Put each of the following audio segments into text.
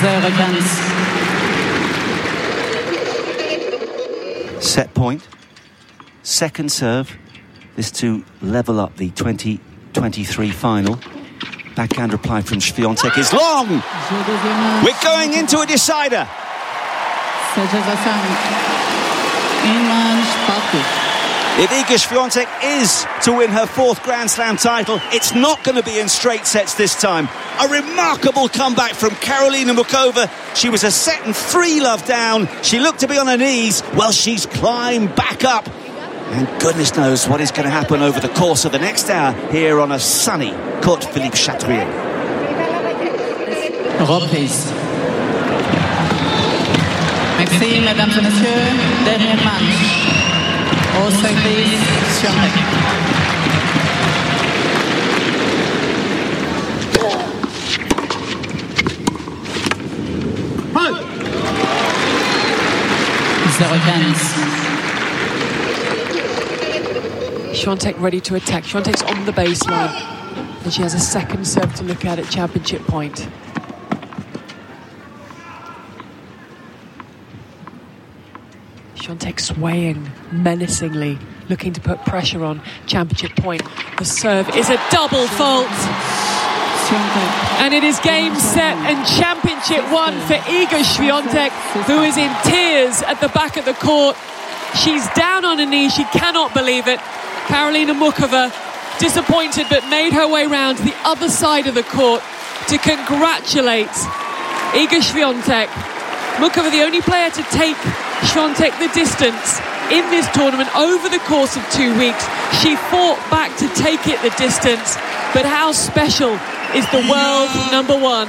Set point. Second serve. This to level up the 2023 final. Backhand reply from Świątek is long. We're going into a decider. If Iga Świątek is to win her fourth Grand Slam title, it's not going to be in straight sets this time. A remarkable comeback from Karolina Muchova. She was a set and 3 love down. She looked to be on her knees. Well, she's climbed back up. And goodness knows what is going to happen over the course of the next hour here on a sunny Côte Philippe Chatrier. Reprise. Merci, mesdames et messieurs. Dernier match. Au service, Świątek. Świątek ready to attack. Świątek's on the baseline. And she has a second serve to look at championship point. Świątek swaying menacingly, looking to put pressure on championship point. The serve is a double fault. And it is game, set and championship one for Iga Świątek, who is in tears at the back of the court. She's down on her knees, she cannot believe it. Karolina Muchova, disappointed, but made her way round to the other side of the court to congratulate Iga Świątek. Muchova, the only player to take Świątek the distance in this tournament over the course of 2 weeks. She fought back to take it the distance, but how special is the world number one?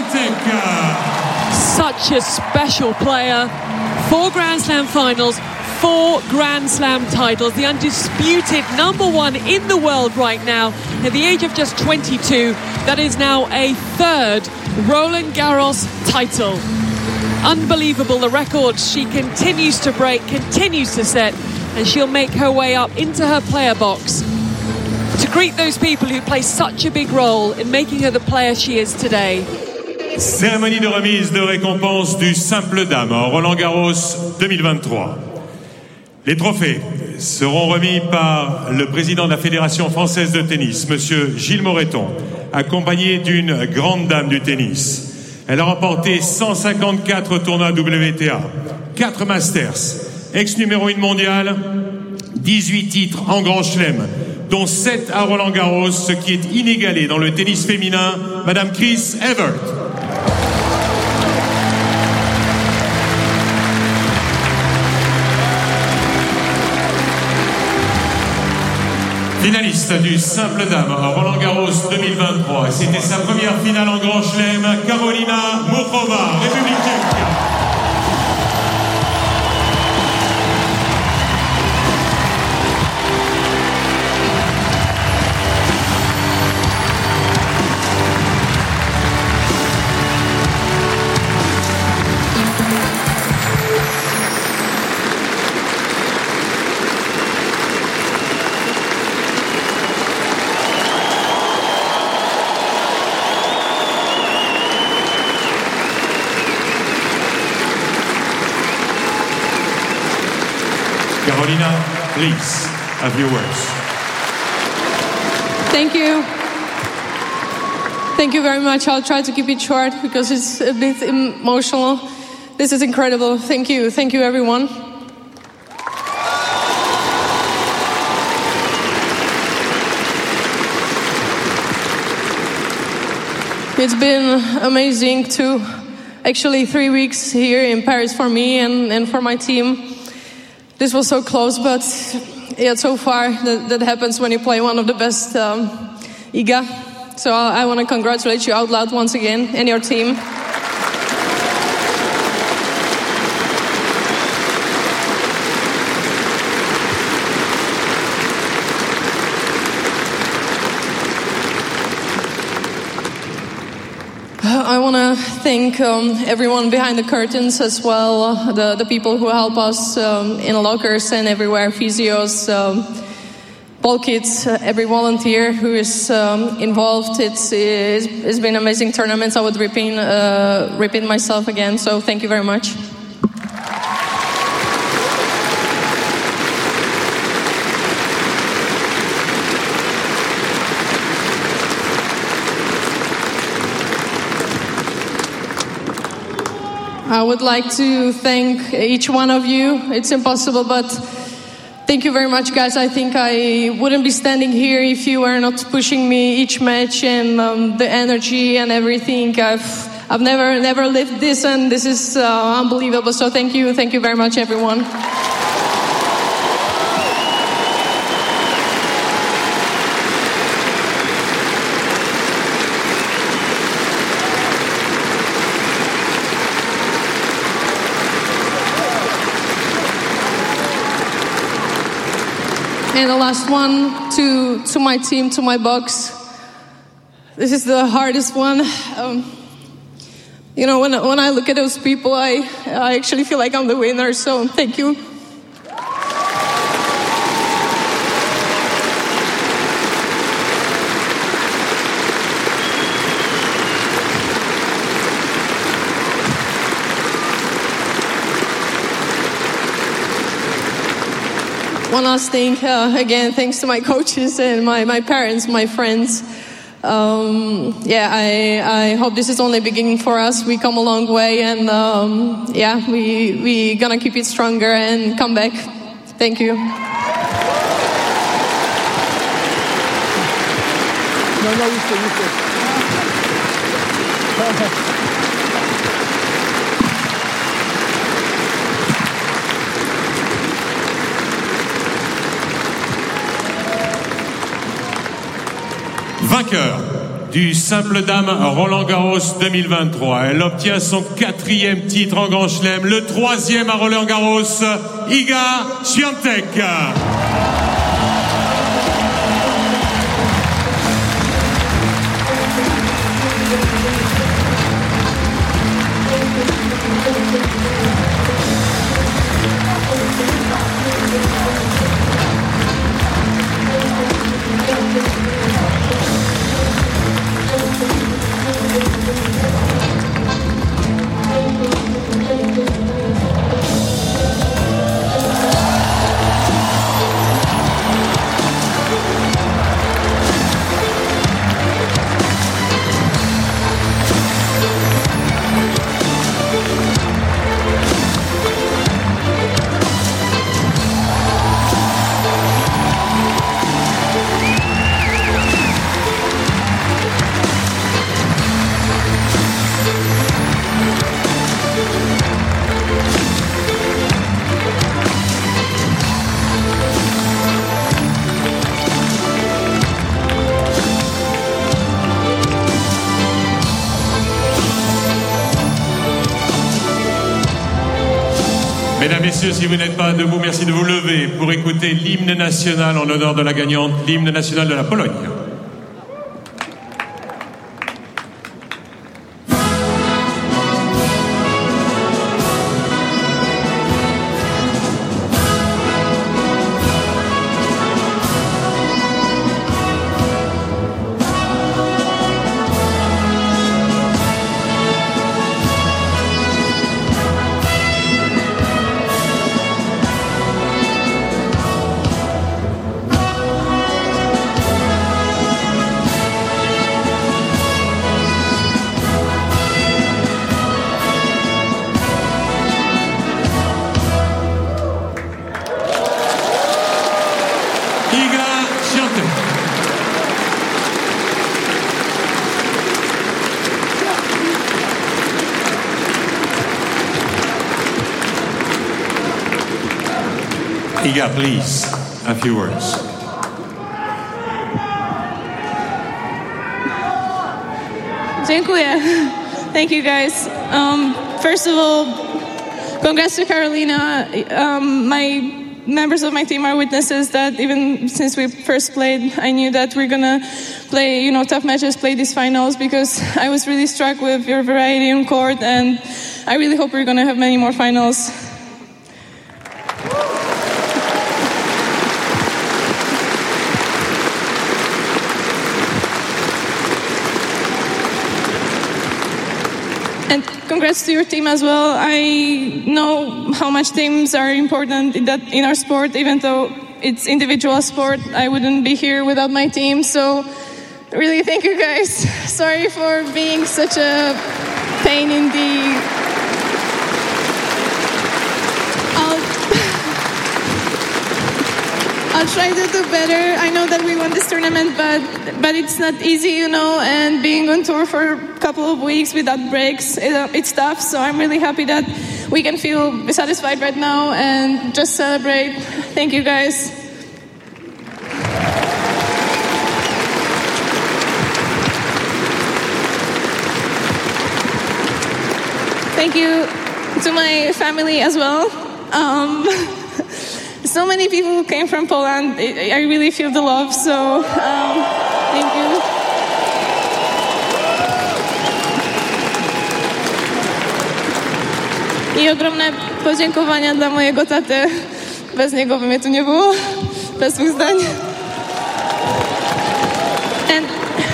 Such a special player. 4 Grand Slam finals, 4 Grand Slam titles, the undisputed number one in the world right now. At the age of just 22, that is now a 3rd Roland Garros title. Unbelievable, the records she continues to break, continues to set, and she'll make her way up into her player box to greet those people who play such a big role in making her the player she is today. Cérémonie de remise de récompense du simple dame Roland Garros 2023. Les trophées seront remis par le président de la Fédération française de tennis, monsieur Gilles Moreton, accompagné d'une grande dame du tennis. Elle a remporté 154 tournois WTA, 4 Masters, ex-numéro 1 mondial, 18 titres en Grand Chelem, dont 7 à Roland Garros, ce qui est inégalé dans le tennis féminin, Madame Chris Evert. Finaliste du simple dame Roland Garros 2023. C'était sa première finale en Grand Chelem, Karolina Muchova, République tchèque. Karolina, please, have your words. Thank you. Thank you very much. I'll try to keep it short because it's a bit emotional. This is incredible. Thank you. Thank you, everyone. It's been amazing to actually 3 weeks here in Paris for me and for my team. This was so close, but yeah, so far that happens when you play one of the best Iga. So I want to congratulate you out loud once again and your team. I want to thank everyone behind the curtains as well, the people who help us in lockers and everywhere, physios, Paul Kids, every volunteer who is involved. It's been amazing tournaments. I would repeat myself again. So thank you very much. I would like to thank each one of you. It's impossible, but thank you very much, guys. I think I wouldn't be standing here if you were not pushing me each match, and the energy and everything. I've never lived this, and this is unbelievable. So thank you very much, everyone. And the last one, to my team, to my box. This is the hardest one. You know, when I look at those people, I actually feel like I'm the winner. So thank you. One last thing, again, thanks to my coaches and my parents, my friends. I hope this is only beginning for us. We come a long way, and we gonna keep it stronger and come back. Thank you. Vainqueur du simple dame Roland-Garros 2023. Elle obtient son 4e titre en Grand Chelem, le 3e à Roland-Garros, Iga Świątek. Mesdames, Messieurs, si vous n'êtes pas debout, merci de vous lever pour écouter l'hymne national en l'honneur de la gagnante, l'hymne national de la Pologne. Iga, please, a few words. Dziękuję. Thank you, guys. First of all, congrats to Karolina. My members of my team are witnesses that even since we first played, I knew that we're gonna play, tough matches, play these finals, because I was really struck with your variety on court, and I really hope we're gonna have many more finals. congrats to your team as well. I know how much teams are important in our sport, even though it's individual sport. I wouldn't be here without my team. So really, thank you guys. Sorry for being such a pain in the... I'll try to do better. I know that we won this tournament, but it's not easy, you know, and being on tour for a couple of weeks without breaks, it's tough. So I'm really happy that we can feel satisfied right now and just celebrate. Thank you, guys. Thank you to my family as well. So many people who came from Poland. I really feel the love, so thank you. I ogromne podziękowania dla mojego taty. Bez niego by mnie tu nie było. Bez dwóch zdań. And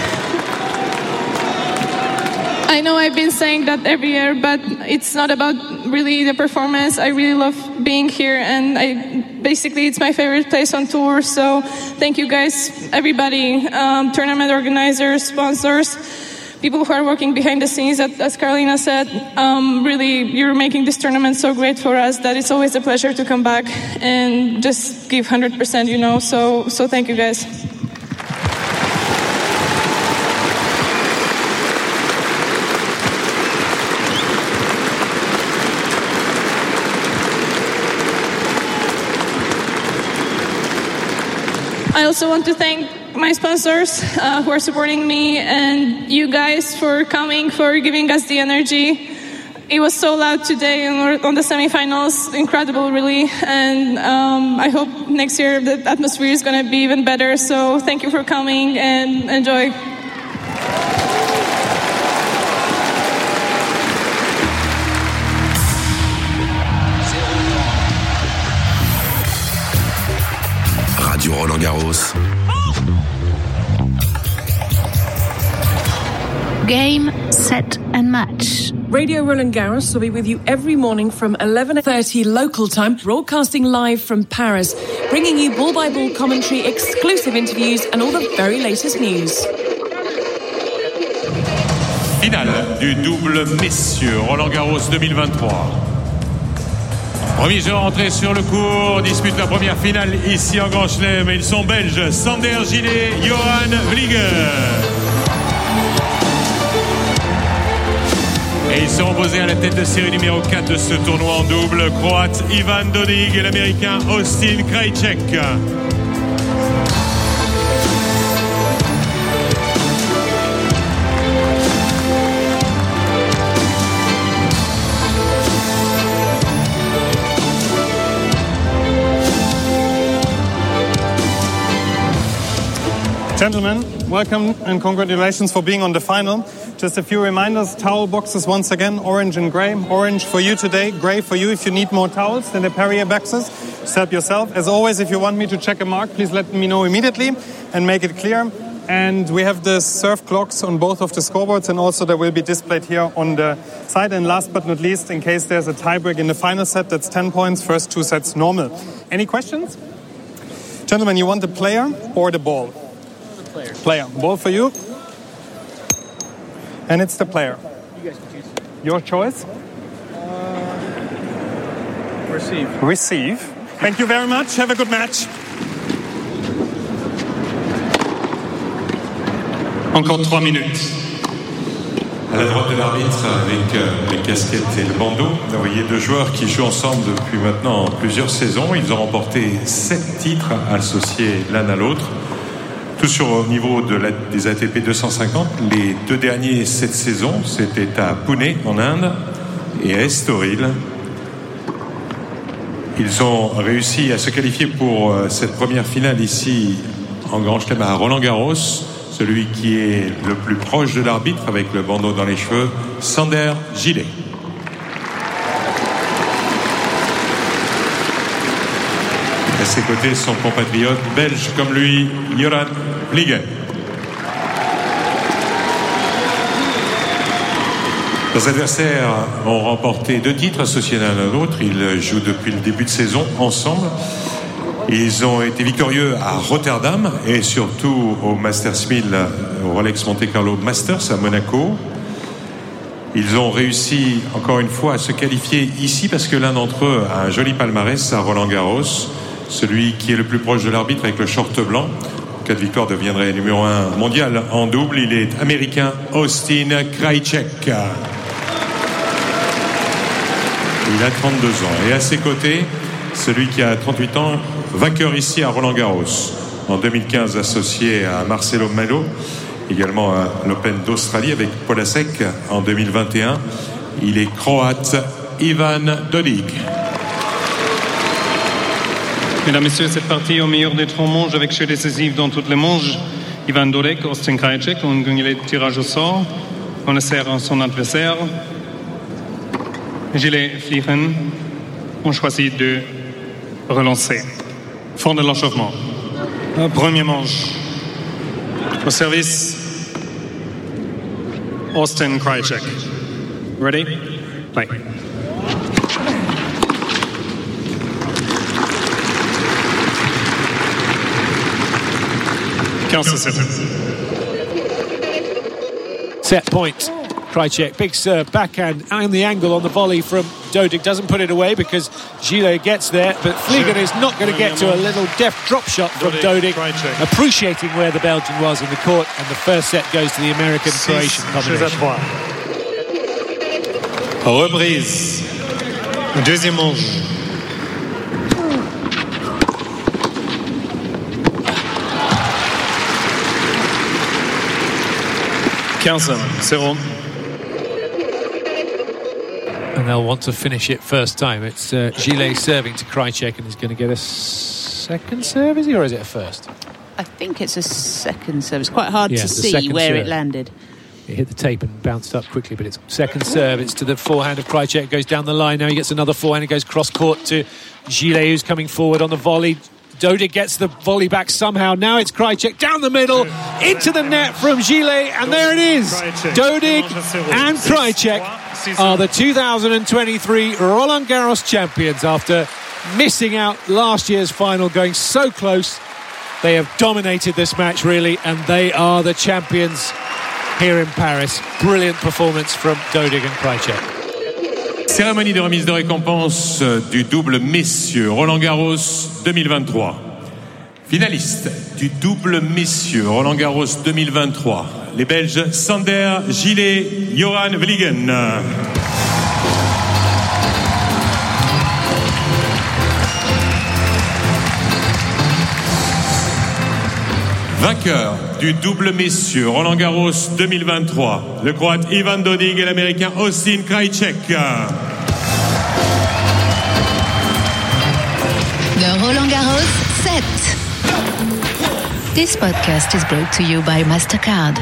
I know I've been saying that every year, but it's not about really the performance. I really love being here, and basically it's my favorite place on tour. So thank you guys, everybody, tournament organizers, sponsors, people who are working behind the scenes. As Karolina said, really you're making this tournament so great for us that it's always a pleasure to come back and just give 100%, you know. So thank you guys. I also want to thank my sponsors who are supporting me, and you guys for coming, for giving us the energy. It was so loud today on the semifinals, incredible really, and I hope next year the atmosphere is going to be even better. So thank you for coming and enjoy. Roland Garros. Game, set and match. Radio Roland Garros will be with you every morning from 11:30 local time, broadcasting live from Paris, bringing you ball-by-ball commentary, exclusive interviews and all the very latest news. Finale du double messieurs Roland Garros 2023. Premier joueur entré sur le court, dispute la première finale ici en Grand Chelem. Ils sont belges, Sander Gillet, Johan Vlieger. Et ils sont opposés à la tête de série numéro 4 de ce tournoi en double, croate Ivan Dodig et l'américain Austin Krajicek. Gentlemen, welcome and congratulations for being on the final. Just a few reminders, towel boxes once again, orange and grey. Orange for you today, grey for you if you need more towels than the Perrier boxes. Just help yourself. As always, if you want me to check a mark, please let me know immediately and make it clear. And we have the serve clocks on both of the scoreboards, and also they will be displayed here on the side. And last but not least, in case there's a tiebreak in the final set, that's 10 points, first two sets normal. Any questions? Gentlemen, you want the player or the ball? Player. Ball for you. And it's the player. You guys can choose. Your choice? Receive. Receive. Thank you very much. Have a good match. Encore 3 minutes. À la droite de l'arbitre, avec les casquettes et le bandeau, vous voyez deux joueurs qui jouent ensemble depuis maintenant plusieurs saisons. Ils ont remporté 7 titres associés l'un à l'autre. Tout au niveau des ATP 250, les deux derniers cette saison, c'était à Pune en Inde et à Estoril. Ils ont réussi à se qualifier pour cette première finale ici en Grand Chelem à Roland Garros. Celui qui est le plus proche de l'arbitre avec le bandeau dans les cheveux, Sander Gillet. À ses côtés, son compatriote belge comme lui, Johan Vlieger. Leurs adversaires ont remporté 2 titres associés l'un à l'autre. Ils jouent depuis le début de saison ensemble. Ils ont été victorieux à Rotterdam et surtout au Masters 1000, au Rolex Monte Carlo Masters à Monaco. Ils ont réussi encore une fois à se qualifier ici parce que l'un d'entre eux a un joli palmarès à Roland-Garros. Celui qui est le plus proche de l'arbitre avec le short blanc. En cas de victoire, deviendrait numéro 1 mondial en double. Il est américain, Austin Krajicek. Il a 32 ans. Et à ses côtés, celui qui a 38 ans, vainqueur ici à Roland-Garros. En 2015, associé à Marcelo Melo, également à l'Open d'Australie avec Polasek. En 2021, il est croate, Ivan Dodig. Mesdames et messieurs, cette partie au meilleur des 3 manches avec jeu décisif dans toutes les manches. Ivan Dodig, Austin Krajicek ont gagné les tirages au sort. Connaisseur son adversaire. Gilles Fliegen ont choisi de relancer. Fond de l'échauffement. Premier manche. Au service, Austin Krajicek. Ready? Play. Set point. Krajicek, big serve, backhand, and the angle on the volley from Dodig doesn't put it away because Gilles gets there, but Fliegen is not going to get to a little deft drop shot from Dodig, appreciating where the Belgian was in the court, and the first set goes to the American-Croatian combination. Reprise. Deuxième manche. Zero. And they'll want to finish it first time. It's Gilles serving to Krajicek, and he's going to get a second serve, is he, or is it a first? I think it's a second serve. It's quite hard to see where it landed. It hit the tape and bounced up quickly, but it's second serve. It's to the forehand of Krajicek, goes down the line. Now he gets another forehand. It goes cross-court to Gilles, who's coming forward on the volley. Dodig gets the volley back somehow. Now it's Krajicek down the middle, into the net from Gilles, and there it is. Dodig and Krajicek are the 2023 Roland Garros champions after missing out last year's final, going so close. They have dominated this match, really, and they are the champions here in Paris. Brilliant performance from Dodig and Krajicek. Cérémonie de remise de récompense du double messieurs Roland-Garros 2023. Finaliste du double messieurs Roland-Garros 2023. Les Belges Sander, Gilles, Johan Vliegen. Vainqueur du double messieurs Roland-Garros 2023, le Croate Ivan Dodig et l'Américain Austin Krajicek. The Roland Garros set. This podcast is brought to you by MasterCard.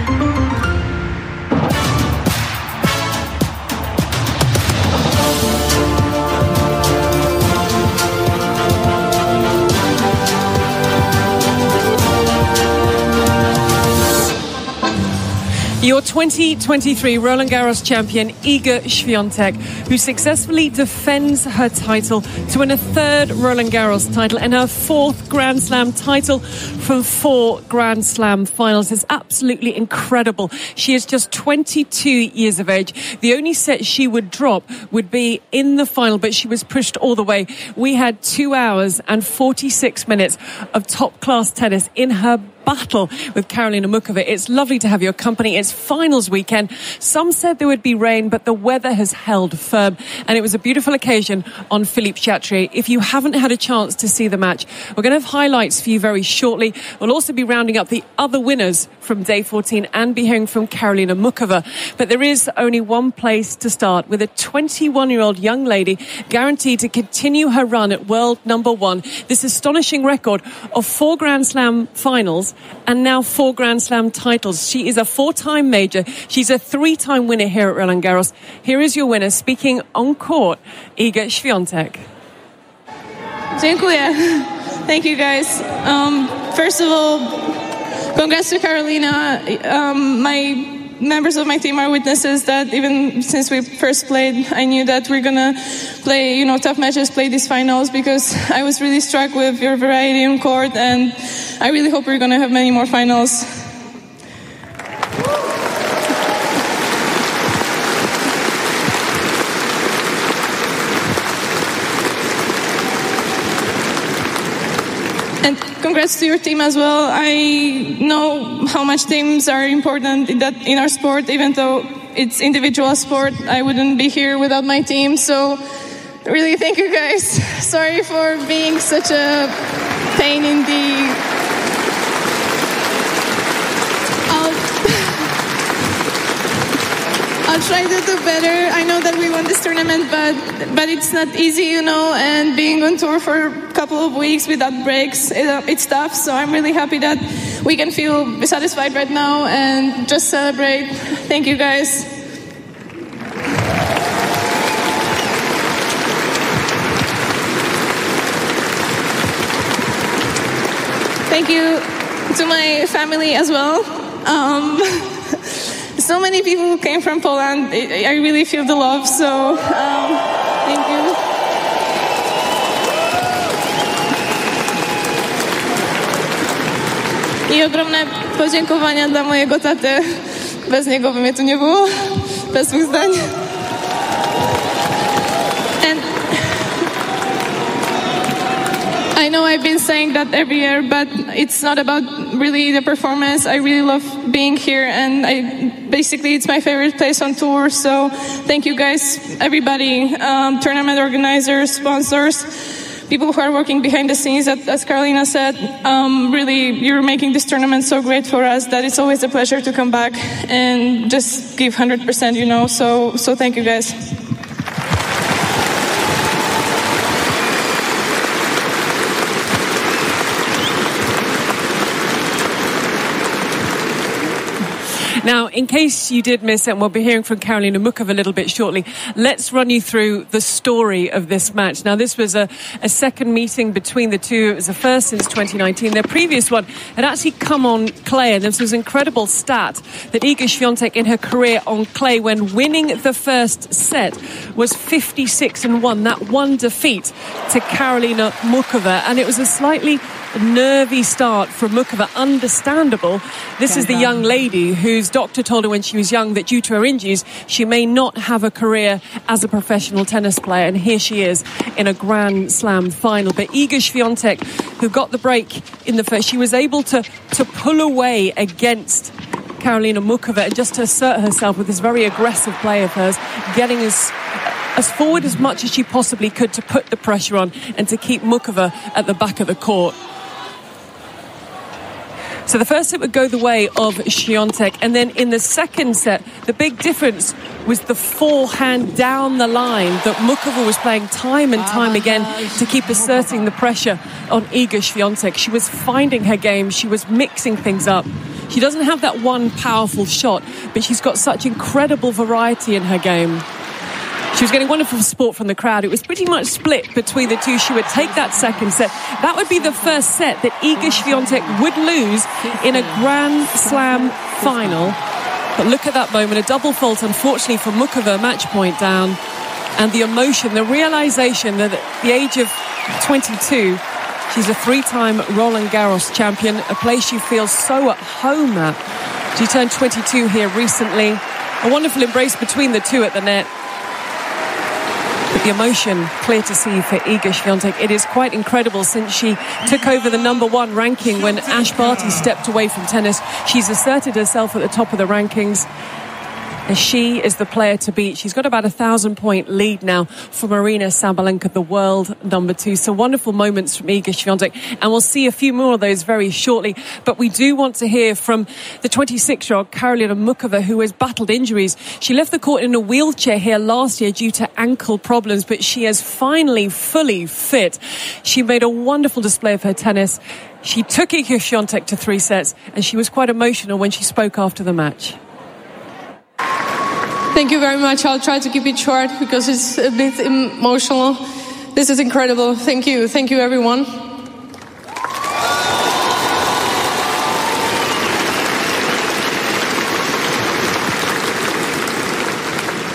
Your 2023 Roland Garros champion, Iga Świątek, who successfully defends her title to win a third Roland Garros title and her fourth Grand Slam title from 4 Grand Slam finals, is absolutely incredible. She is just 22 years of age. The only set she would drop would be in the final, but she was pushed all the way. We had 2 hours and 46 minutes of top-class tennis in her battle with Karolina Muchova. It's lovely to have your company. It's finals weekend. Some said there would be rain, but the weather has held firm, and it was a beautiful occasion on Philippe Chatrier. If you haven't had a chance to see the match, we're going to have highlights for you very shortly. We'll also be rounding up the other winners from day 14 and be hearing from Karolina Muchova. But there is only one place to start, with a 21-year-old young lady guaranteed to continue her run at world number 1. This astonishing record of 4 Grand Slam finals and now 4 Grand Slam titles. She is a 4-time major. She's a 3-time winner here at Roland Garros. Here is your winner, speaking on court, Iga Świątek. Dziękuję. Thank you, guys. First of all, congrats to Karolina. My members of my team are witnesses that even since we first played, I knew that we're gonna play, tough matches, play these finals, because I was really struck with your variety on court, and I really hope we're gonna have many more finals. And congrats to your team as well. I know how much teams are important in our sport. Even though it's individual sport, I wouldn't be here without my team. So really, thank you guys. Sorry for being such a pain in the... I'll try to do better. I know that we won this tournament, but it's not easy, and being on tour for a couple of weeks without breaks, it's tough. So I'm really happy that we can feel satisfied right now and just celebrate. Thank you, guys. Thank you to my family as well. So many people who came from Poland. I really feel the love, so thank you. I ogromne podziękowania dla mojego taty. Bez niego by mnie tu nie było. Bez dwóch zdań. And I know I've been saying that every year, but it's not about really the performance. I really love being here, and basically it's my favorite place on tour. So thank you guys, everybody, tournament organizers, sponsors, people who are working behind the scenes. As Karolina said, really you're making this tournament so great for us that it's always a pleasure to come back and just give 100%, so thank you guys. Now, in case you did miss it, and we'll be hearing from Karolina Muchova a little bit shortly, let's run you through the story of this match. Now, this was a second meeting between the two. It was the first since 2019. Their previous one had actually come on clay, and this was an incredible stat that Iga Świątek in her career on clay, when winning the first set, was 56-1. That one defeat to Karolina Muchova, and it was a slightly nervy start for Muchova. Understandable. This is the young lady whose doctor told her when she was young that due to her injuries she may not have a career as a professional tennis player, and here she is in a Grand Slam final. But Iga Świątek, who got the break in the first, she was able to pull away against Karolina Muchova and just to assert herself with this very aggressive play of hers, getting as forward as much as she possibly could to put the pressure on and to keep Muchova at the back of the court. So the first set would go the way of Świątek, and then in the second set, the big difference was the forehand down the line that Muchova was playing time and time again to keep asserting the pressure on Iga Świątek. She was finding her game, she was mixing things up. She doesn't have that one powerful shot, but she's got such incredible variety in her game. She was getting wonderful support from the crowd. It was pretty much split between the two. She would take that second set. That would be the first set that Iga Świątek would lose in a Grand Slam final. But look at that moment, a double fault, unfortunately for Muchova, match point down. And the emotion, the realisation that at the age of 22, she's a three-time Roland Garros champion, a place she feels so at home at. She turned 22 here recently. A wonderful embrace between the two at the net. But the emotion, clear to see for Iga Świątek. It is quite incredible since she took over the #1 ranking when Ash Barty stepped away from tennis. She's asserted herself at the top of the rankings. And she is the player to beat. She's got about 1,000-point lead now from Aryna Sabalenka, the world #2. So wonderful moments from Iga Świątek. And we'll see a few more of those very shortly. But we do want to hear from the 26-year-old Karolina Muchova, who has battled injuries. She left the court in a wheelchair here last year due to ankle problems, but she is finally fully fit. She made a wonderful display of her tennis. She took Iga Świątek to 3 sets, and she was quite emotional when she spoke after the match. Thank you very much. I'll try to keep it short because it's a bit emotional. This is incredible. Thank you. Thank you, everyone.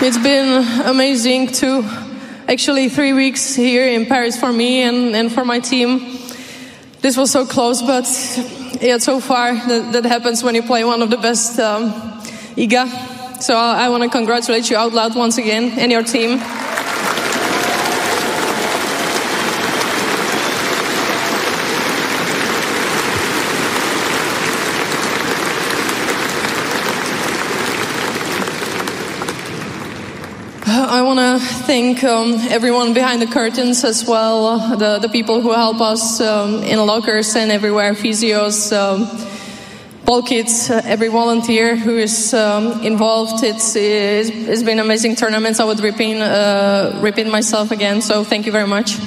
It's been amazing to actually 3 weeks here in Paris for me and for my team. This was so close, but yeah, so far that happens when you play one of the best IGA. So I want to congratulate you out loud once again and your team. I want to thank everyone behind the curtains as well, the people who help us in lockers and everywhere, physios, ball kids, every volunteer who is involved. It's been amazing tournaments. I would repeat myself again, so thank you very much.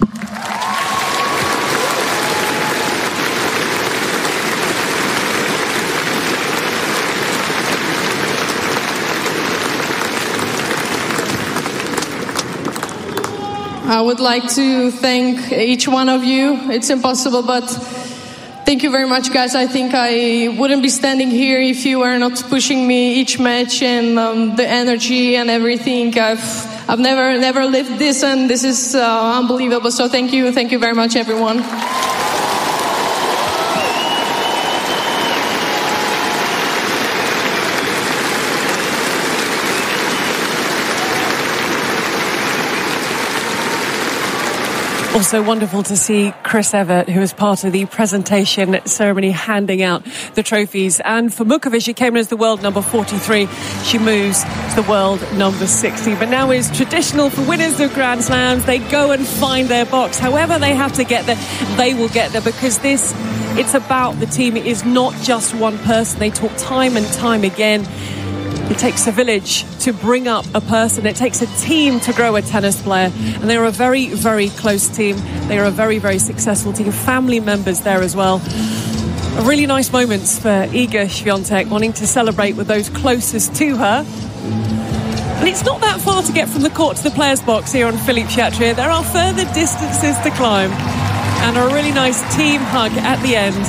I would like to thank each one of you. It's impossible, but thank you very much, guys. I think I wouldn't be standing here if you were not pushing me each match and the energy and everything. I've never lived this, and this is unbelievable. So thank you very much, everyone. Also wonderful to see Chris Evert, who was part of the presentation ceremony handing out the trophies. And for Muchova, she came in as the world number 43. She moves to the world number 60. But now is traditional for winners of Grand Slams. They go and find their box. However they have to get there, they will get there, because it's about the team. It is not just one person. They talk time and time again. It takes a village to bring up a person. It takes a team to grow a tennis player. And they're a very, very close team. They are a very, very successful team. Family members there as well. Really nice moments for Iga Świątek, wanting to celebrate with those closest to her. And it's not that far to get from the court to the players' box here on Philippe Chatrier. There are further distances to climb. And a really nice team hug at the end.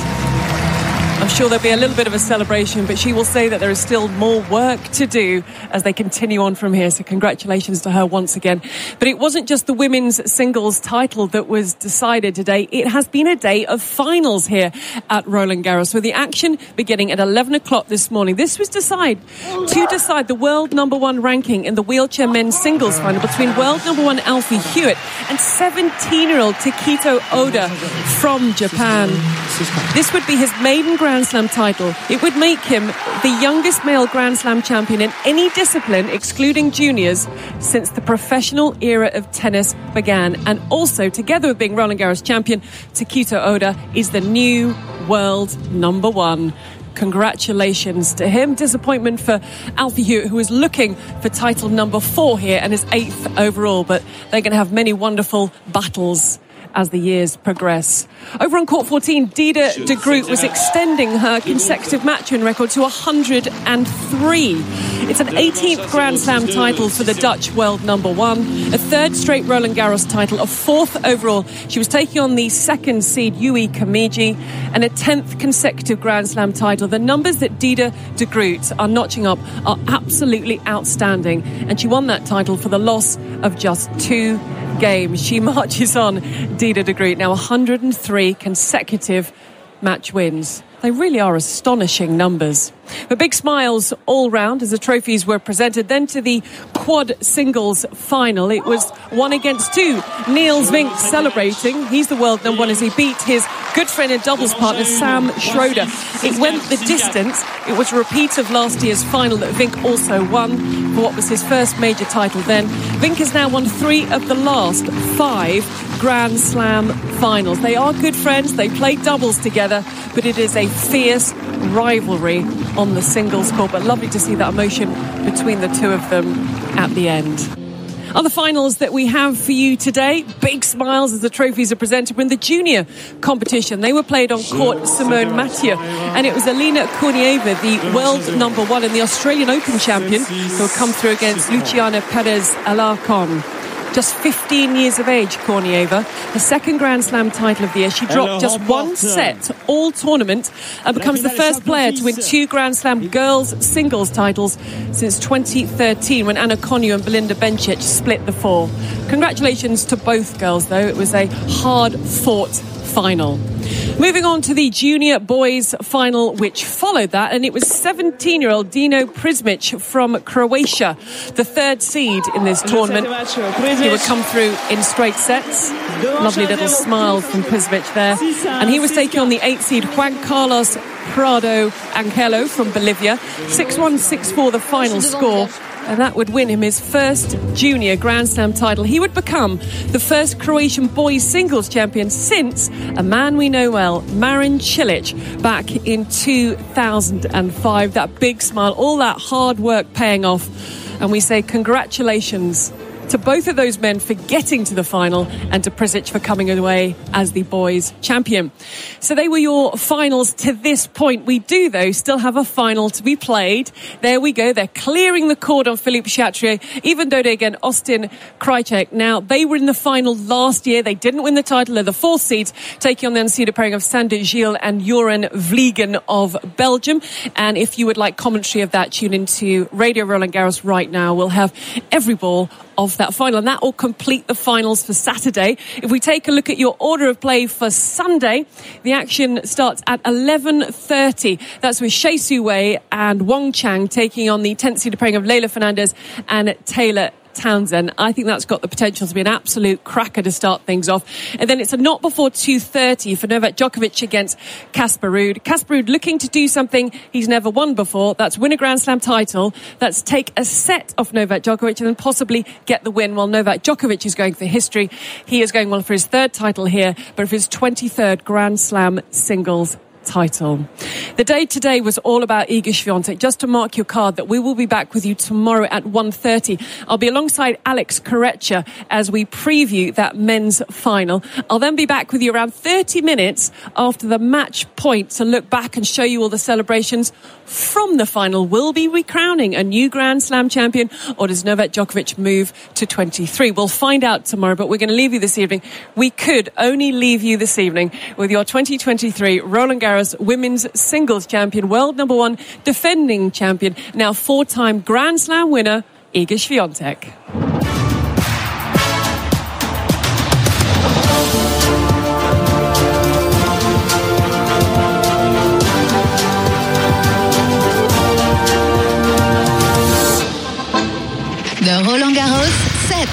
I'm sure there'll be a little bit of a celebration, but she will say that there is still more work to do as they continue on from here. So congratulations to her once again. But it wasn't just the women's singles title that was decided today. It has been a day of finals here at Roland Garros, with the action beginning at 11 o'clock this morning. This was to decide the world number one ranking in the wheelchair men's singles final between world number one Alfie Hewitt and 17-year-old Takito Oda from Japan. This would be his maiden Grand Slam title. It would make him the youngest male Grand Slam champion in any discipline, excluding juniors, since the professional era of tennis began. And also, together with being Roland Garros champion, Takito Oda is the new world number one. Congratulations to him. Disappointment for Alfie Hewitt, who is looking for title number 4 here and is 8th overall, but they're going to have many wonderful battles as the years progress. Over on court 14, Dida de Groot was extending her consecutive match win record to 103. It's an 18th Grand Slam title for the Dutch world number one, a third straight Roland Garros title, a 4th overall. She was taking on the second seed Yui Kamiji, and a 10th consecutive Grand Slam title. The numbers that Dida de Groot are notching up are absolutely outstanding, and she won that title for the loss of just 2 games. She marches on, Dida de Groot, now 103 consecutive match wins. They really are astonishing numbers. But big smiles all round as the trophies were presented. Then to the quad singles final. It was 1-2. Niels Vink celebrating. He's the world number one as he beat his good friend and doubles partner Sam Schroeder. It went the distance. It was a repeat of last year's final that Vink also won for what was his first major title then. Vink has now won 3 of the last 5 Grand Slam finals. They are good friends. They play doubles together, but it is a fierce rivalry on the singles court. But lovely to see that emotion between the two of them at the end. Other finals that we have for you today, big smiles as the trophies are presented in the junior competition. They were played on court Simone Mathieu, and it was Alina Kornieva, the world number one and the Australian Open champion, who will come through against Luciana Perez Alarcon. just 15 years of age, Kornieva. The second Grand Slam title of the year. She dropped just one set all tournament and becomes the first player to win 2 Grand Slam girls singles titles since 2013 when Anna Konyu and Belinda Bencic split the 4. Congratulations to both girls, though. It was a hard-fought final. Moving on to the junior boys final, which followed that, and it was 17-year-old Dino Prismic from Croatia, the third seed in this tournament. He would come through in straight sets. Lovely little smile from Prismic there. And he was taking on the 8th seed Juan Carlos Prado Angelo from Bolivia. 6-1, 6-4 the final score. And that would win him his first junior Grand Slam title. He would become the first Croatian boys singles champion since a man we know well, Marin Cilic, back in 2005. That big smile, all that hard work paying off. And we say congratulations to both of those men for getting to the final and to Prismic for coming away as the boys champion. So they were your finals to this point. We do, though, still have a final to be played. There we go. They're clearing the court on Philippe Chatrier, Ivan Dodig and Austin Krajicek. Now, they were in the final last year. They didn't win the title. They're the 4th seeds, taking on the unseeded pairing of Sander Gilles and Joran Vliegen of Belgium. And if you would like commentary of that, tune into Radio Roland Garros right now. We'll have every ball of that final, and that will complete the finals for Saturday. If we take a look at your order of play for Sunday, the action starts at 11:30. That's with Shea Su Wei and Wang Chang taking on the 10th seed pairing of Leylah Fernandez and Taylor Townsend. I think that's got the potential to be an absolute cracker to start things off. And then it's a not before 2:30 for Novak Djokovic against Casper Ruud. Casper Ruud looking to do something he's never won before. That's win a Grand Slam title. That's take a set off Novak Djokovic and then possibly get the win, while Novak Djokovic is going for history. He is going well for his 3rd title here, but for his 23rd Grand Slam singles title. The day today was all about Iga Swiatek. Just to mark your card that we will be back with you tomorrow at 1:30. I'll be alongside Alex Corretja as we preview that men's final. I'll then be back with you around 30 minutes after the match point to look back and show you all the celebrations from the final. Will be recrowning a new Grand Slam champion, or does Novak Djokovic move to 23? We'll find out tomorrow, but we're going to leave you this evening. We could only leave you this evening with your 2023 Roland Garros women's singles champion, world number 1 defending champion, now 4-time Grand Slam winner, Iga Swiatek. The Roland Garros set.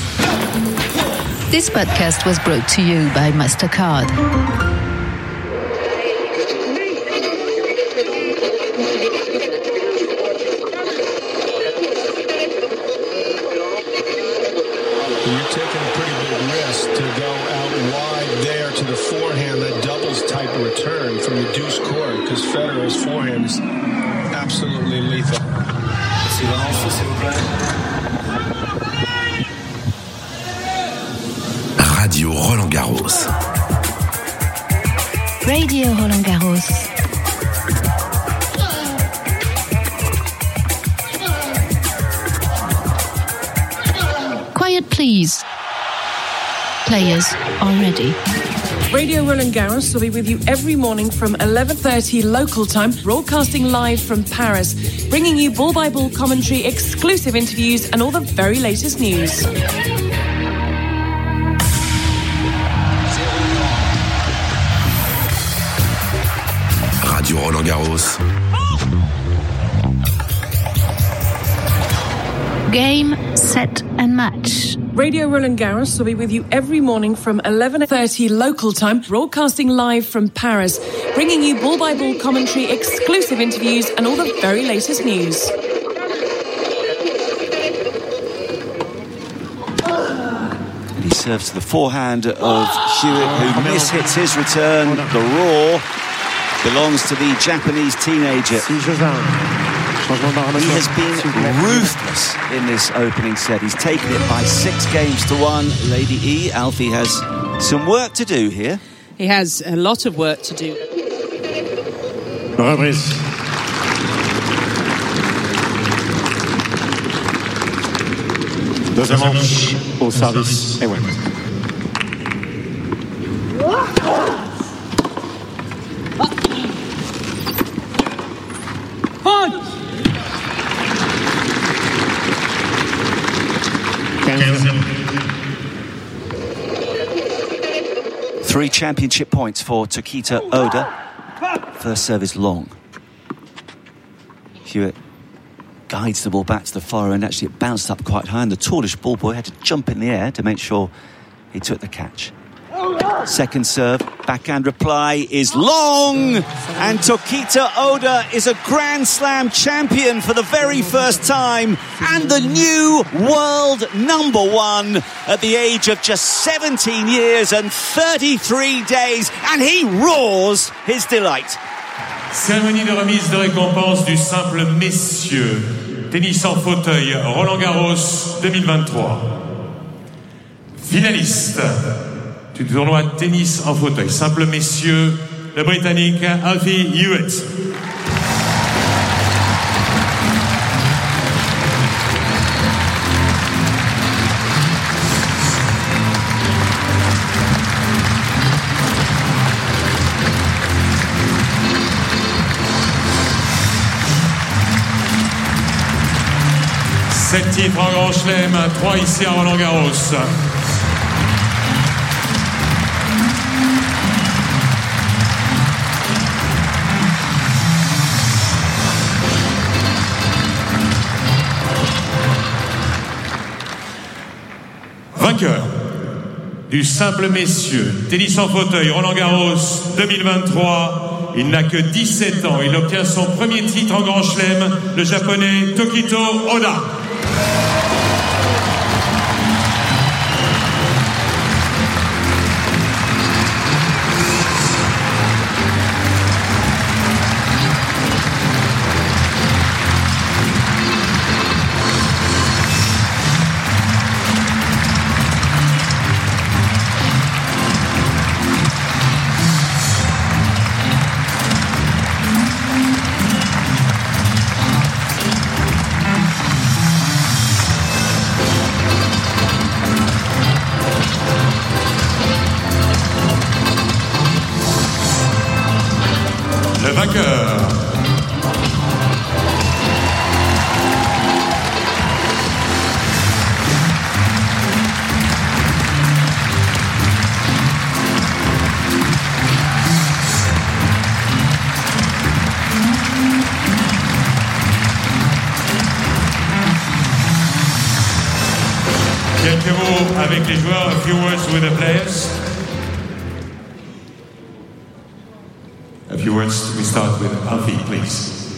This podcast was brought to you by MasterCard. You're taking a pretty big risk to go out wide there to the forehand, that doubles type return from the deuce court, because Federer's forehand is absolutely lethal. Radio Roland Garros. Radio Roland Garros. Quiet, please. Players are ready. Radio Roland Garros will be with you every morning from 11:30 local time, broadcasting live from Paris, bringing you ball-by-ball commentary, exclusive interviews, and all the very latest news. Radio Roland Garros. Game, set, and match. Radio Roland Garros will be with you every morning from 11:30 local time, broadcasting live from Paris, bringing you ball-by-ball commentary, exclusive interviews, and all the very latest news. And he serves to the forehand of Hewitt, who mishits his return. The roar belongs to the Japanese teenager. He has been ruthless in this opening set. He's taken it by 6 games to 1. Lady E, Alfie has some work to do here. He has a lot of work to do. Deuxième manche au service et ouais. Three championship points for Tokita Oda. First serve is long. Hewitt guides the ball back to the far end. Actually, it bounced up quite high, and the tallish ball boy had to jump in the air to make sure he took the catch. Second serve, backhand reply is long, and Tokita Oda is a Grand Slam champion for the very first time and the new world number one at the age of just 17 years and 33 days, and he roars his delight. Cérémonie de remise de récompense du simple messieurs. Tennis en fauteuil, Roland Garros 2023. Finaliste du tournoi de tennis en fauteuil, simple messieurs, le Britannique Alfie Hewitt. Sept titres en Grand Chelem, 3 ici à Roland Garros. Vainqueur du simple messieurs, tennis en fauteuil, Roland Garros 2023. Il n'a que 17 ans. Il obtient son premier titre en Grand Chelem, le japonais Tokito Oda. Le vainqueur. Quelques mots avec les joueurs, a few words with the players. A few words, we start with Alfie, please.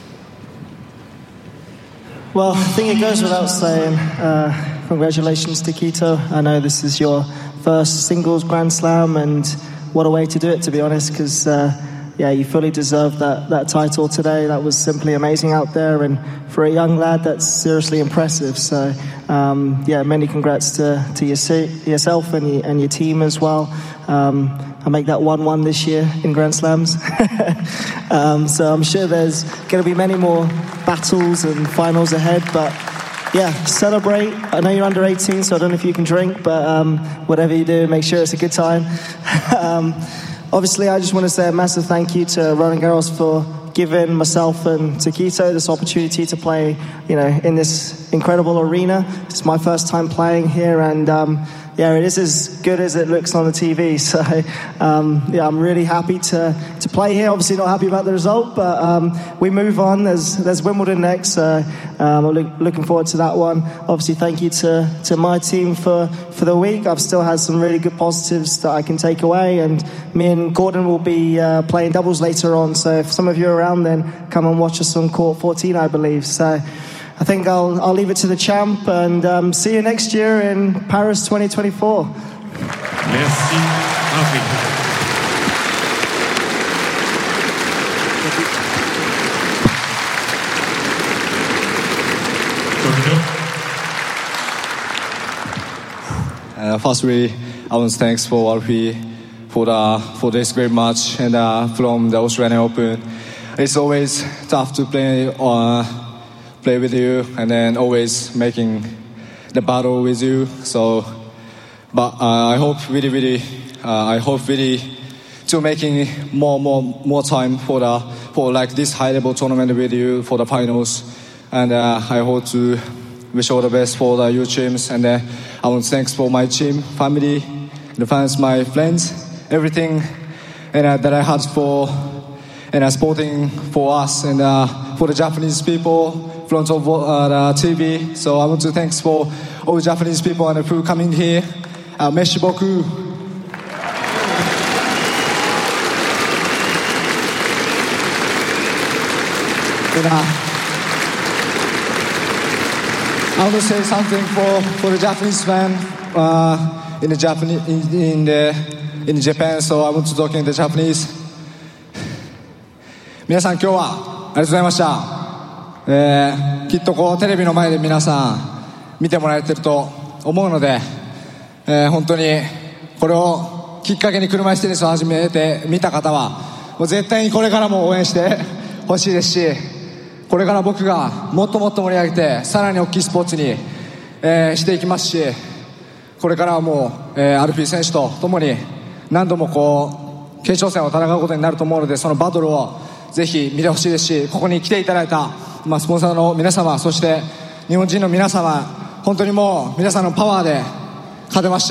Well, I think it goes without saying, congratulations to Quito. I know this is your first singles Grand Slam, and what a way to do it, to be honest, because you fully deserve that title today. That was simply amazing out there, and for a young lad, that's seriously impressive. So, many congrats to yourself and your team as well. I make that 1-1 this year in Grand Slams. So I'm sure there's going to be many more battles and finals ahead, but celebrate. I know you're under 18, so I don't know if you can drink, but whatever you do, make sure it's a good time. Obviously, I just want to say a massive thank you to Roland Garros for giving myself and Tokito this opportunity to play, in this incredible arena. It's my first time playing here, and it is as good as it looks on the TV. So, I'm really happy to play here. Obviously not happy about the result, but we move on. There's Wimbledon next, so I'm looking forward to that one. Obviously, thank you to my team for the week. I've still had some really good positives that I can take away, and me and Gordon will be playing doubles later on. So if some of you are around, then come and watch us on court 14, I believe. So I think I'll leave it to the champ, and see you next year in Paris 2024. Merci, Alfie. Firstly, I want to thank for Alfie for this great match, and from the Australian Open. It's always tough to play with you, and then always making the battle with you. So, but I hope really to making more time for like this high level tournament with you for the finals. And I hope to wish all the best for your teams. And I want to thanks for my team, family, the fans, my friends, everything, and that I had for and supporting for us and for the Japanese people in front of the TV. So I want to thanks for all the Japanese people and who coming here. Merci beaucoup. And, I want to say something for the Japanese fan in Japan. So I want to talk in the Japanese. 皆さん今日はありがとうございました。きっとこうテレビの前で皆さん見てもらえてると思うので、本当にこれをきっかけに車いすテニスを始めてみた方はもう絶対にこれからも応援してほしいですし、これから僕がもっともっと盛り上げてさらに大きいスポーツに、していきますし、これからはもう、アルフィー選手と共に何度もこう決勝戦を戦うことになると思うので、そのバトルをぜひ見てほしいですし、ここに来ていただいた、スポンサーの皆様、そして日本人の皆様、本当にもう皆さんのパワーで勝てました。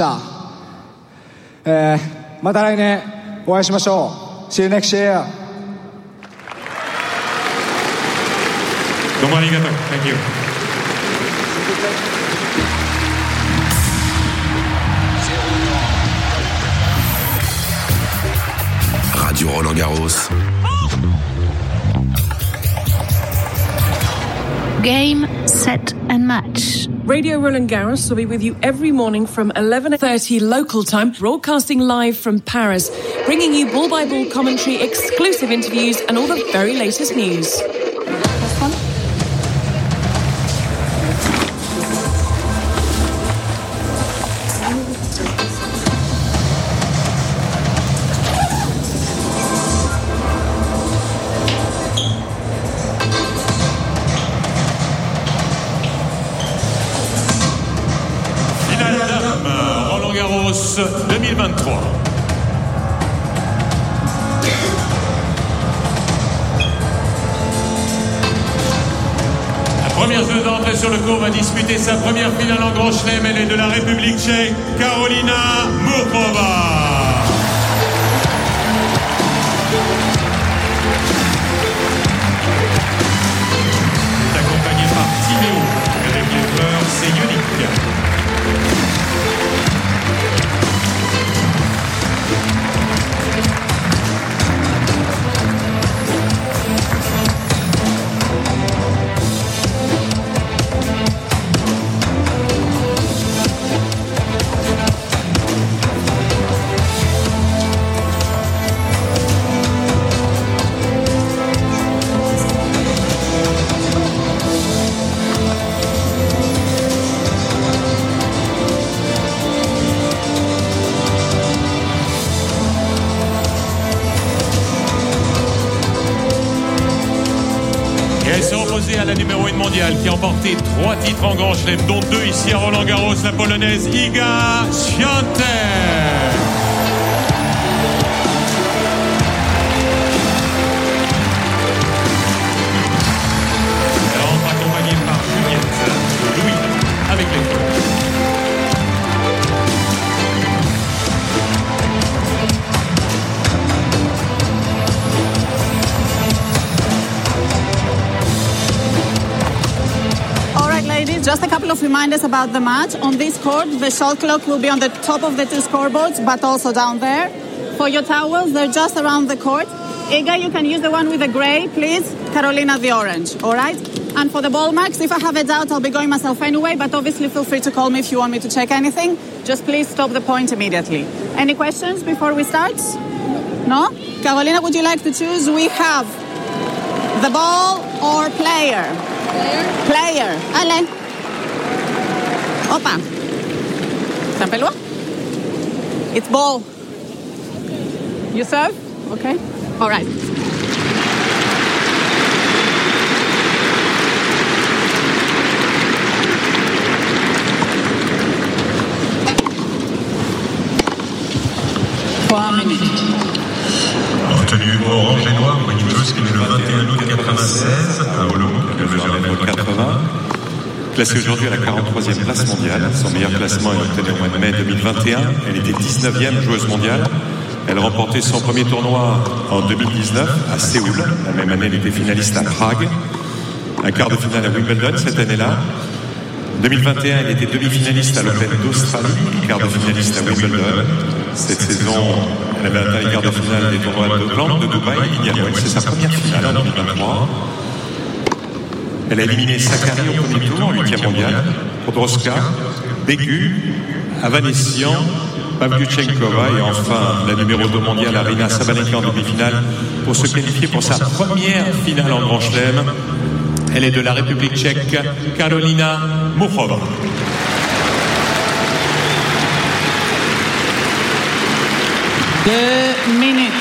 また来年お会いしましょう。See you next year. どうもありがとう。Thank you. Radio Roland Garros. Game, set and match. Radio Roland Garros will be with you every morning from 11:30 local time, broadcasting live from Paris, bringing you ball-by-ball commentary, exclusive interviews and all the very latest news. Roland Garros 2023. La première joueuse d'entrée sur le court va disputer sa première finale en Grand Chelem. Elle est de la République tchèque, Karolina Muchova. Avec l'épreuve, c'est unique. À la numéro 1 mondiale qui a emporté 3 titres en Grand Chelem, dont 2 ici à Roland Garros, la polonaise Iga Świątek. Elle rentre accompagnée par Juliette Louis avec les filles. Just a couple of reminders about the match. On this court, the shot clock will be on the top of the 2 scoreboards, but also down there. For your towels, they're just around the court. Iga, you can use the one with the grey, please. Karolina, the orange, all right? And for the ball marks, if I have a doubt, I'll be going myself anyway, but obviously feel free to call me if you want me to check anything. Just please stop the point immediately. Any questions before we start? No? Karolina, would you like to choose? We have the ball or player? Player. Allez. Opa. C'est un peu loin. It's ball. You serve? Okay. All right. minute. En tenue orange et noir, Whitney Bruce, qui est le 21 août 96 à Olomouc, elle mesure 1m80. Classée aujourd'hui à la 43e place mondiale. Son meilleur classement est obtenu au mois de mai 2021. Elle était 19e joueuse mondiale. Elle remportait son premier tournoi en 2019 à Séoul. La même année, elle était finaliste à Prague. Un quart de finale à Wimbledon cette année-là. En 2021, elle était demi-finaliste à l'Open d'Australie, quart de finaliste à Wimbledon. Cette saison, elle avait atteint les quarts de finale des tournois d'Auckland, de Dubaï, Indian Wells. C'est sa première finale en 2023. Elle a éliminé Sakkari au premier tour, en 8e mondial, Podroska, Begu, Avanessian, Pavlyuchenkova et enfin la numéro 2 mondiale Aryna Sabalenka en demi-finale pour se qualifier pour sa première finale en Grand Chelem. Elle est de la République tchèque, Karolina Muchova. Deux minutes.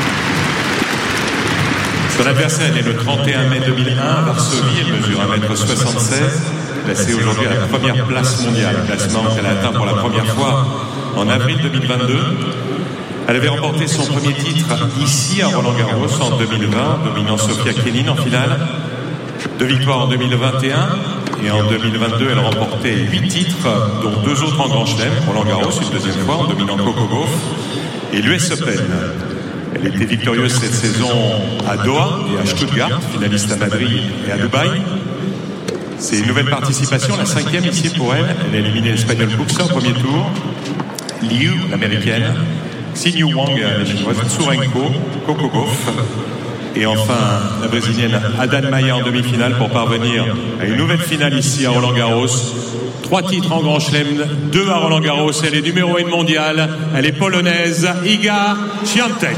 Son adversaire est le 31 mai 2001 à Varsovie. Elle mesure 1m76. Classée aujourd'hui à la première place mondiale. Classement qu'elle a atteint pour la première fois en avril 2022. Elle avait remporté son premier titre ici à Roland-Garros en 2020, dominant Sofia Kenin en finale. 2 victoires en 2021 et en 2022 elle remportait 8 titres dont 2 autres en Grand Chelem, Roland-Garros une deuxième fois en dominant Coco Gauff et l'US Open. Elle était victorieuse cette saison à Doha et à Stuttgart, finaliste à Madrid et à Dubaï. C'est une nouvelle participation, la 5e ici pour elle. Elle a éliminé l'Espagnol Buxa au premier tour, Liu, l'américaine, Xinyu Wang, la chinoise, Tsurenko, Coco Gauff. Et enfin, la brésilienne Adan Maia en demi-finale pour parvenir à une nouvelle finale ici à Roland-Garros. 3 titres en Grand Chelem, 2 à Roland-Garros. Elle est numéro 1 mondiale. Elle est polonaise, Iga Świątek.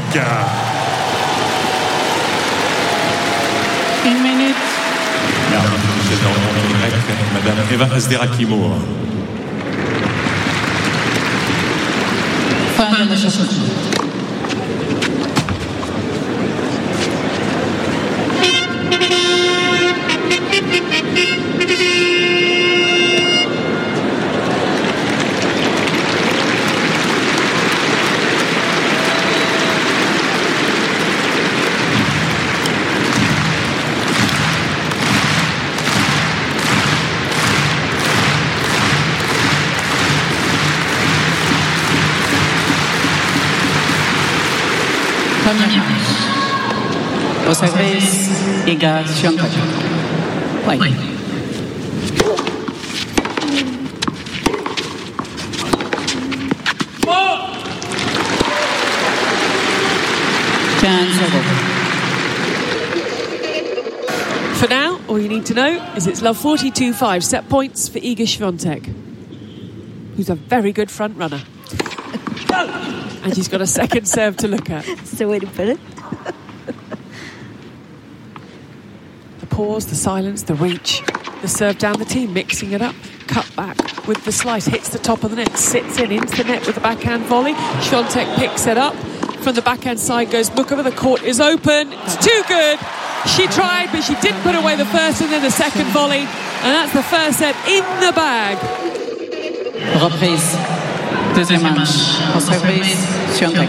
Une minute. L'arbitre de cette rencontre grecque, Madame Eva Asderakimo. Fin de la chanson. Au service, Iga Świątek. Play. 10-0. For now, all you need to know is it's love 42-5 set points for Iga Świątek, who's a very good front runner. And she's got a second serve to look at. That's the way to put it. The pause, the silence, the reach, the serve down the tee, mixing it up, cut back with the slice, hits the top of the net, sits in into the net with the backhand volley. Świątek picks it up. From the backhand side goes Muchova. The court is open. It's too good. She tried, but she didn't put away the first and then the second volley. And that's the first set in the bag. Reprise. Deuxième manche. Au service, Świątek.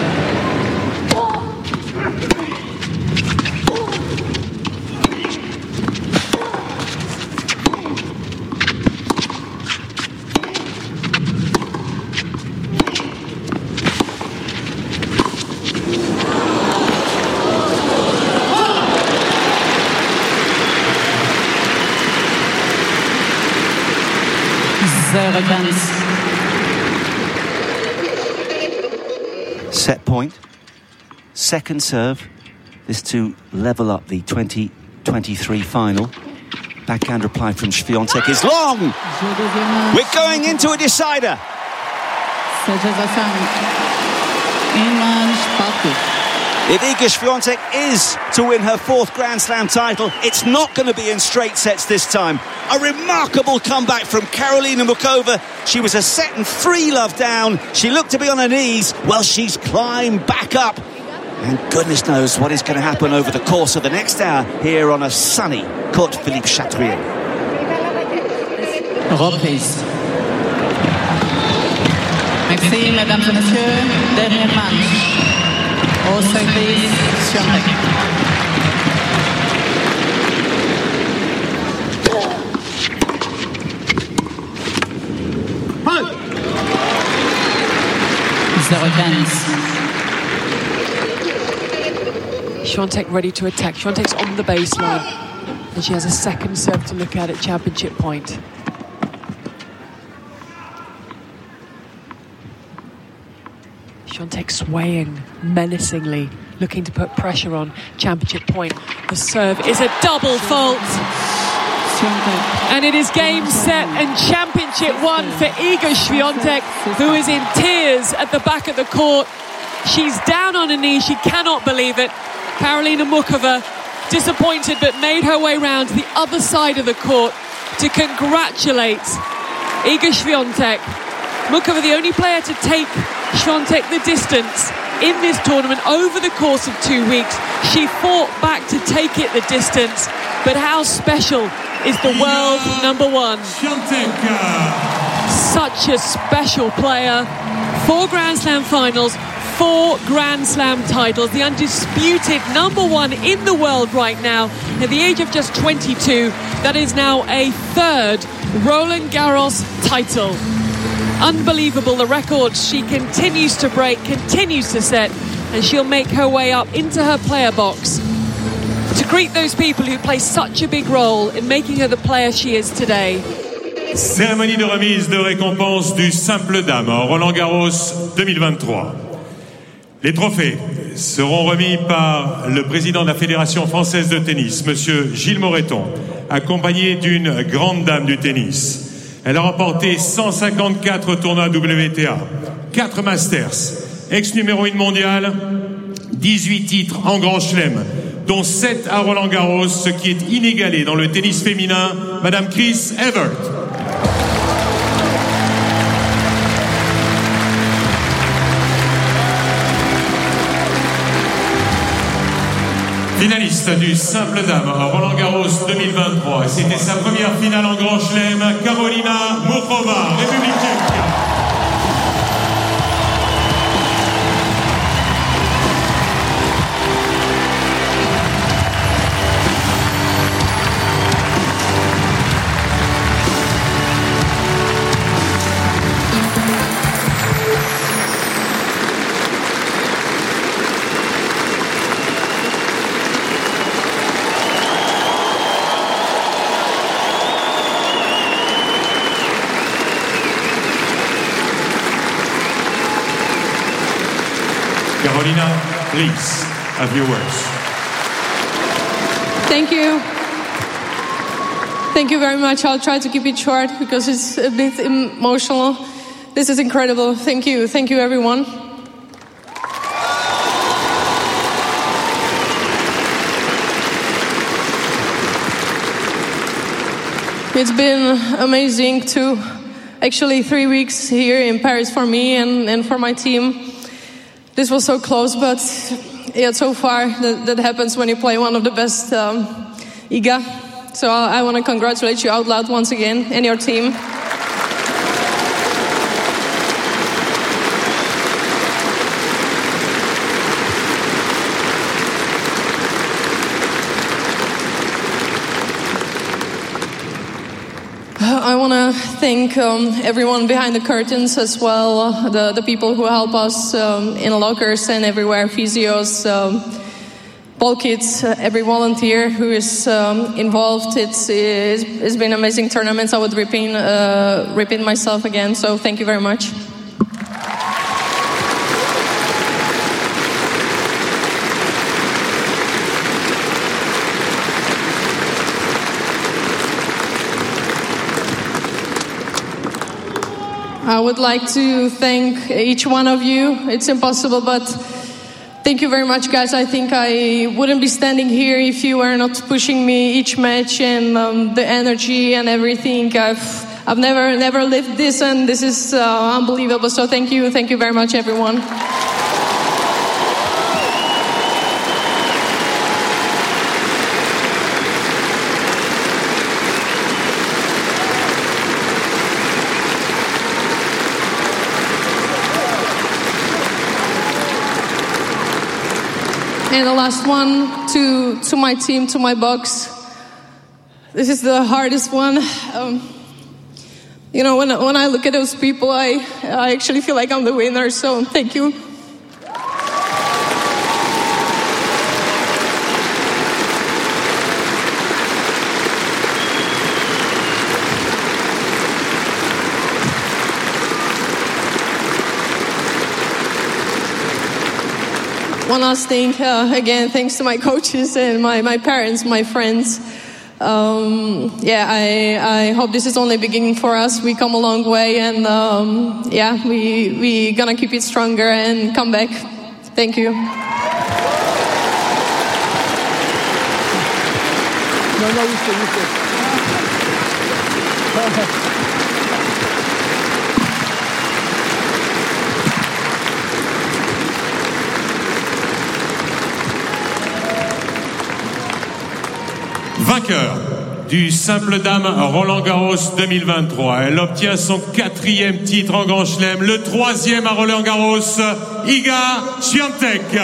Set point, second serve, this to level up the 2023 final. Backhand reply from Świątek is long. We're going into a decider. If Iga Świątek is to win her 4th Grand Slam title, it's not going to be in straight sets this time. A remarkable comeback from Karolina Muchova. She was a set and 3 love down. She looked to be on her knees. Well, she's climbed back up. And goodness knows what is going to happen over the course of the next hour here on a sunny Côte Philippe Chatrier. Reprise. Merci, mesdames et messieurs. Dernier match. Au service, Świątek. Świątek ready to attack. Świątek's on the baseline. And she has a second serve to look at championship point. Świątek swaying menacingly, looking to put pressure on championship point. The serve is a double fault. And it is game, set and championship one for Iga Świątek, who is in tears at the back of the court. She's down on her knees, she cannot believe it. Karolina Muchova, disappointed, but made her way round to the other side of the court to congratulate Iga Świątek. Muchova, the only player to take Świątek the distance in this tournament over the course of 2 weeks. She fought back to take it the distance, but how special is the world number one? Such a special player. 4 Grand Slam finals, 4 Grand Slam titles, the undisputed number one in the world right now. At the age of just 22, that is now a 3rd Roland Garros title. Unbelievable, the records she continues to break, continues to set, and she'll make her way up into her player box to greet those people who play such a big role in making her the player she is today. Cérémonie de remise de récompense du simple dame Roland Garros 2023. Les trophées seront remis par le président de la Fédération française de tennis, monsieur Gilles Moreton, accompagné d'une grande dame du tennis. Elle a remporté 154 tournois WTA, 4 Masters, ex-numéro 1 mondial, 18 titres en Grand Chelem, dont 7 à Roland Garros, ce qui est inégalé dans le tennis féminin, Madame Chris Evert. Finaliste du simple dame Roland Garros 2023. C'était sa première finale en Grand Chelem, Karolina Muchova, République tchèque. Karolina, please, have your words. Thank you. Thank you very much. I'll try to keep it short because it's a bit emotional. This is incredible. Thank you. Thank you, everyone. It's been amazing to actually 3 weeks here in Paris for me and for my team. This was so close, but yeah, so far that happens when you play one of the best, Iga. So I want to congratulate you out loud once again and your team. I want to thank everyone behind the curtains as well, the people who help us in lockers and everywhere, physios, ball kids, every volunteer who is involved. It's been amazing tournaments. I would repeat myself again, so thank you very much. I would like to thank each one of you. It's impossible, but thank you very much, guys. I think I wouldn't be standing here if you were not pushing me each match and the energy and everything. I've never lived this, and this is unbelievable. So thank you very much, everyone. And the last one to my team, to my box. This is the hardest one. You know, when I look at those people, I actually feel like I'm the winner. So thank you. One last thing, again, thanks to my coaches and my parents, my friends. I hope this is only beginning for us. We come a long way, and we gonna keep it stronger and come back. Thank you. No, you stay. Vainqueur du simple dame Roland-Garros 2023. Elle obtient son 4e titre en Grand Chelem, le 3e à Roland-Garros, Iga Świątek.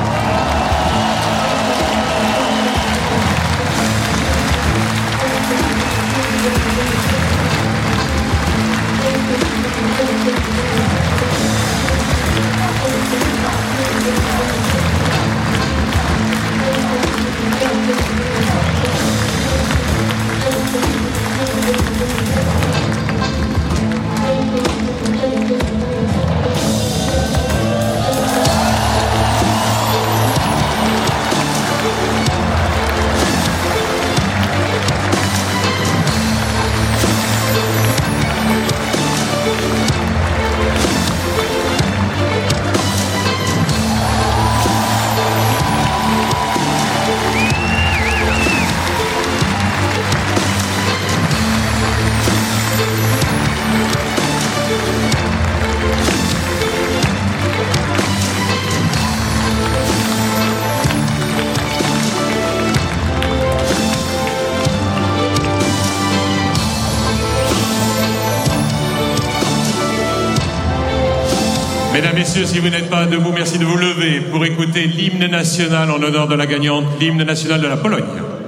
Mesdames, Messieurs, si vous n'êtes pas debout, merci de vous lever pour écouter l'hymne national en l'honneur de la gagnante, l'hymne national de la Pologne.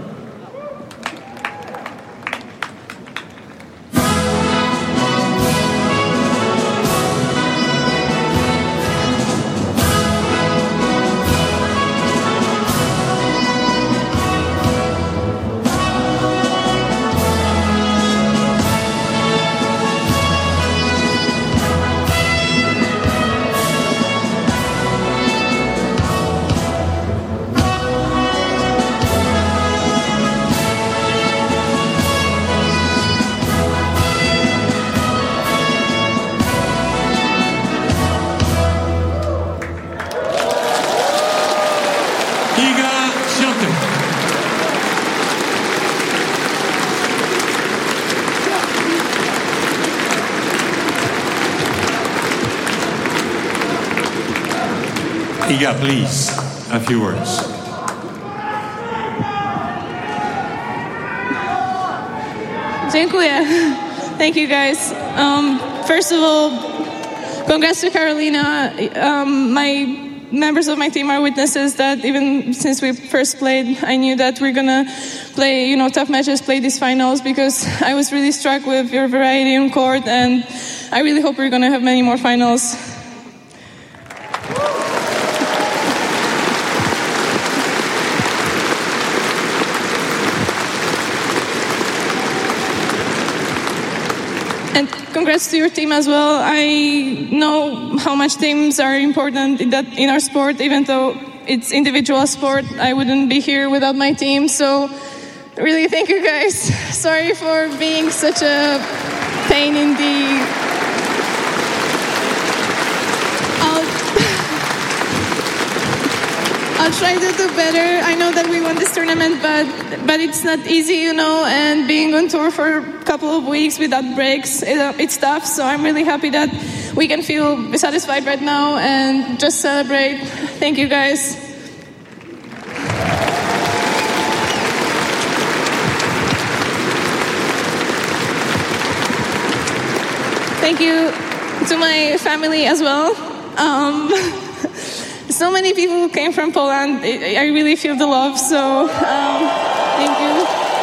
Iga, please, a few words. Dziękuję. Thank you, guys. First of all, congrats to Karolina. My members of my team are witnesses that even since we first played, I knew that we're gonna play, tough matches, play these finals, because I was really struck with your variety on court, and I really hope we're gonna have many more finals. And congrats to your team as well. I know how much teams are important in our sport, even though it's individual sport. I wouldn't be here without my team. So really thank you guys. Sorry for being such a pain in the... I'll try to do better. I know that we won this tournament, but it's not easy, and being on tour for a couple of weeks without breaks, it's tough. So I'm really happy that we can feel satisfied right now and just celebrate. Thank you, guys. Thank you to my family as well. so many people who came from Poland. I really feel the love. So thank you.